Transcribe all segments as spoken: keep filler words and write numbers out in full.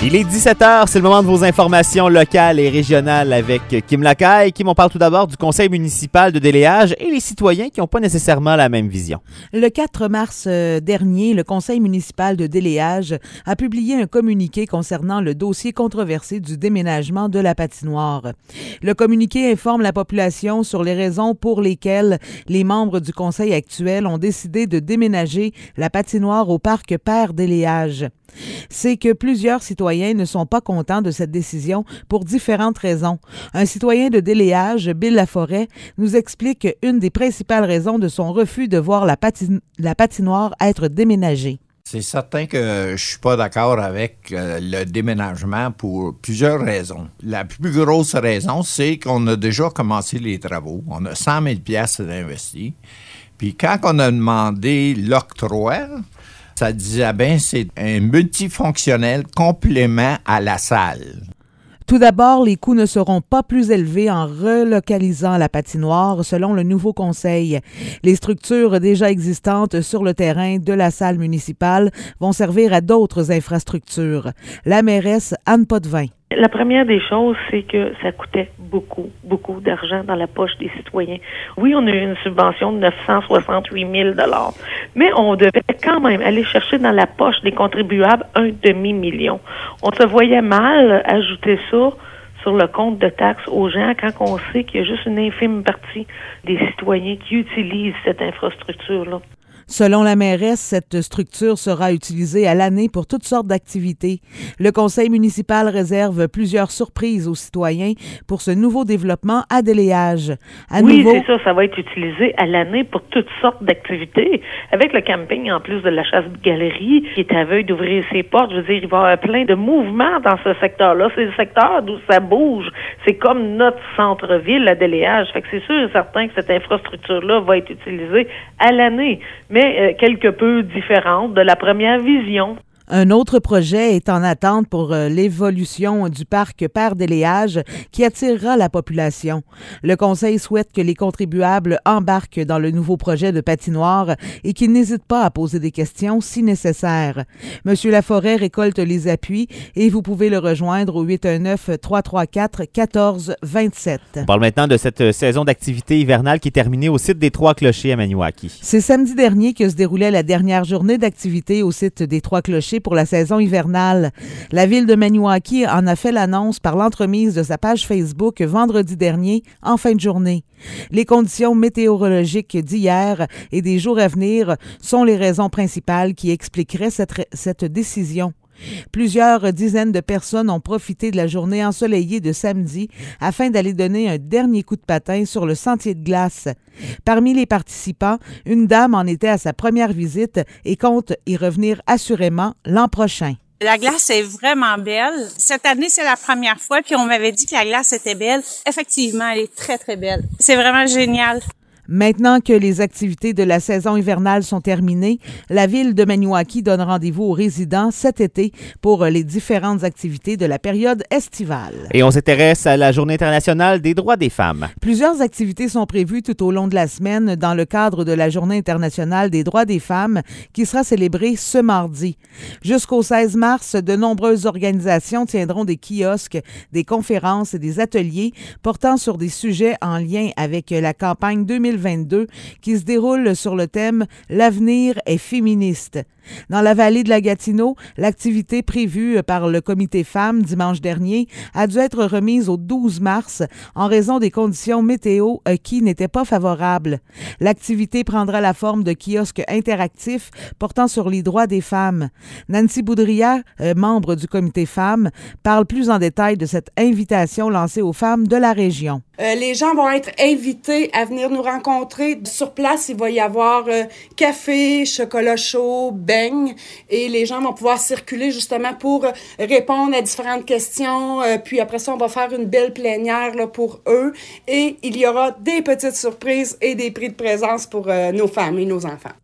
Il est dix-sept heures, c'est le moment de vos informations locales et régionales avec Kim Lacaille. Kim, on parle tout d'abord du conseil municipal de déléage et les citoyens qui n'ont pas nécessairement la même vision. Le quatre mars dernier, le conseil municipal de déléage a publié un communiqué concernant le dossier controversé du déménagement de la patinoire. Le communiqué informe la population sur les raisons pour lesquelles les membres du conseil actuel ont décidé de déménager la patinoire au parc Père-Déléage. C'est que plusieurs citoyens ne sont pas contents de cette décision pour différentes raisons. Un citoyen de Déléage, Bill Laforêt, nous explique une des principales raisons de son refus de voir la, patin- la patinoire être déménagée. C'est certain que je suis pas d'accord avec euh, le déménagement pour plusieurs raisons. La plus grosse raison, c'est qu'on a déjà commencé les travaux. On a cent mille dollars d'investis. Puis quand on a demandé l'octroi, ça disait bien c'est un multifonctionnel complément à la salle. Tout d'abord, les coûts ne seront pas plus élevés en relocalisant la patinoire, selon le nouveau conseil. Les structures déjà existantes sur le terrain de la salle municipale vont servir à d'autres infrastructures. La mairesse Anne Potvin. La première des choses, c'est que ça coûtait beaucoup, beaucoup d'argent dans la poche des citoyens. Oui, on a eu une subvention de neuf cent soixante-huit mille dollars, mais on devait quand même aller chercher dans la poche des contribuables un demi-million. On se voyait mal ajouter ça sur le compte de taxes aux gens quand on sait qu'il y a juste une infime partie des citoyens qui utilisent cette infrastructure-là. Selon la mairesse, cette structure sera utilisée à l'année pour toutes sortes d'activités. Le conseil municipal réserve plusieurs surprises aux citoyens pour ce nouveau développement à Déléage. À oui, nouveau... c'est ça, ça va être utilisé à l'année pour toutes sortes d'activités. Avec le camping, en plus de la chasse-galerie, qui est à veuille d'ouvrir ses portes, je veux dire, il va y avoir plein de mouvements dans ce secteur-là. C'est le secteur d'où ça bouge. C'est comme notre centre-ville à Déléage. Fait que c'est sûr et certain que cette infrastructure-là va être utilisée à l'année, mais euh, quelque peu différente de la première vision. Un autre projet est en attente pour euh, l'évolution du parc Père-Déléage qui attirera la population. Le conseil souhaite que les contribuables embarquent dans le nouveau projet de patinoire et qu'ils n'hésitent pas à poser des questions si nécessaire. Monsieur Laforêt récolte les appuis et vous pouvez le rejoindre au huit un neuf, trois trois quatre, un quatre deux sept. On parle maintenant de cette saison d'activité hivernale qui est terminée au site des Trois-Clochers à Maniwaki. C'est samedi dernier que se déroulait la dernière journée d'activité au site des Trois-Clochers pour la saison hivernale. La ville de Maniwaki en a fait l'annonce par l'entremise de sa page Facebook vendredi dernier en fin de journée. Les conditions météorologiques d'hier et des jours à venir sont les raisons principales qui expliqueraient cette, cette décision. Plusieurs dizaines de personnes ont profité de la journée ensoleillée de samedi afin d'aller donner un dernier coup de patin sur le sentier de glace. Parmi les participants, une dame en était à sa première visite et compte y revenir assurément l'an prochain. La glace est vraiment belle. Cette année, c'est la première fois, puis on m'avait dit que la glace était belle. Effectivement, elle est très, très belle. C'est vraiment génial. Maintenant que les activités de la saison hivernale sont terminées, la ville de Maniwaki donne rendez-vous aux résidents cet été pour les différentes activités de la période estivale. Et on s'intéresse à la Journée internationale des droits des femmes. Plusieurs activités sont prévues tout au long de la semaine dans le cadre de la Journée internationale des droits des femmes qui sera célébrée ce mardi. Jusqu'au seize mars, de nombreuses organisations tiendront des kiosques, des conférences et des ateliers portant sur des sujets en lien avec la campagne deux mille vingt-deux qui se déroule sur le thème « L'avenir est féministe ». Dans la vallée de la Gatineau, l'activité prévue par le comité femmes dimanche dernier a dû être remise au douze mars en raison des conditions météo qui n'étaient pas favorables. L'activité prendra la forme de kiosques interactifs portant sur les droits des femmes. Nancy Boudria, membre du comité femmes, parle plus en détail de cette invitation lancée aux femmes de la région. Euh, les gens vont être invités à venir nous rencontrer. Sur place, il va y avoir euh, café, chocolat chaud, beignes, et les gens vont pouvoir circuler justement pour répondre à différentes questions. Euh, puis après ça, on va faire une belle plénière là, pour eux. Et il y aura des petites surprises et des prix de présence pour euh, nos femmes et nos enfants.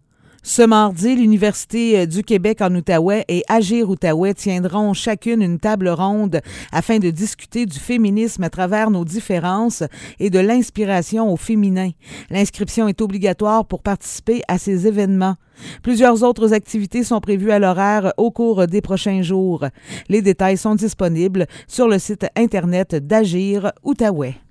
Ce mardi, l'Université du Québec en Outaouais et Agir Outaouais tiendront chacune une table ronde afin de discuter du féminisme à travers nos différences et de l'inspiration au féminin. L'inscription est obligatoire pour participer à ces événements. Plusieurs autres activités sont prévues à l'horaire au cours des prochains jours. Les détails sont disponibles sur le site Internet d'Agir Outaouais.